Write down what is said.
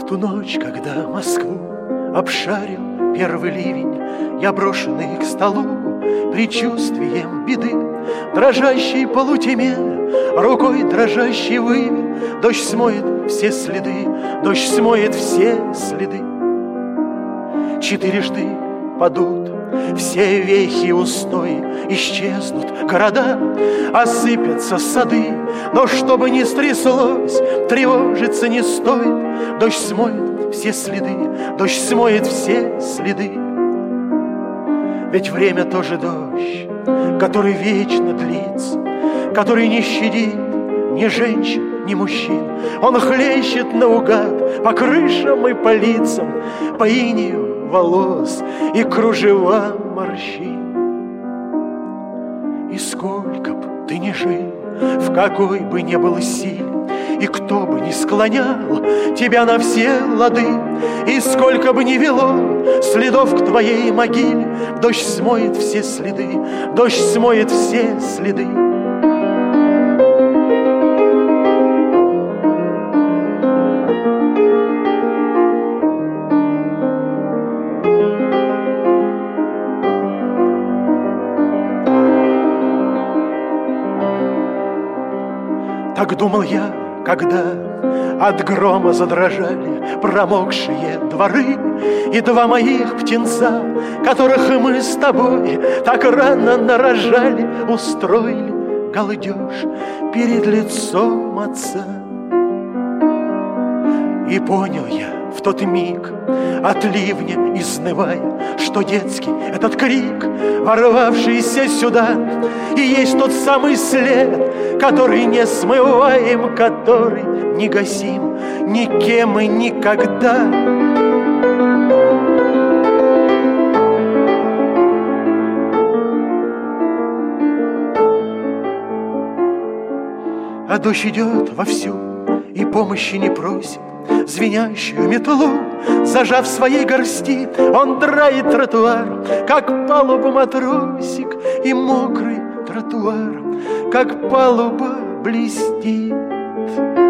ту ночь, когда Москву обшарил первый ливень, я, брошенный к столу предчувствием беды, дрожащей полутьме рукой дрожащей вывел: дождь смоет все следы, дождь смоет все следы. Четырежды падут все вехи устой, исчезнут города, осыпятся сады. Но что бы ни стряслось, тревожиться не стоит. Дождь смоет все следы, дождь смоет все следы. Ведь время тоже дождь, который вечно длится, который не щадит ни женщин, ни мужчин. Он хлещет наугад по крышам и по лицам, по инею волос и кружевам морщин. И сколько б ты ни жил, в какой бы ни был силе, и кто бы ни склонял тебя на все лады, и сколько бы ни вело следов к твоей могиле, дождь смоет все следы, дождь смоет все следы. Так думал я, когда от грома задрожали промокшие дворы, и два моих птенца, которых мы с тобой так рано нарожали, устроили галдеж перед лицом отца. И понял я в тот миг, от ливня изнывая, что детский этот крик, ворвавшийся сюда, и есть тот самый след, который не смываем, который не гасим никем и никогда. А дождь идет вовсю и помощи не просит. Звенящую метлу, зажав в своей горсти, он драит тротуар, как палуба матросик, и мокрый тротуар, как палуба, блестит.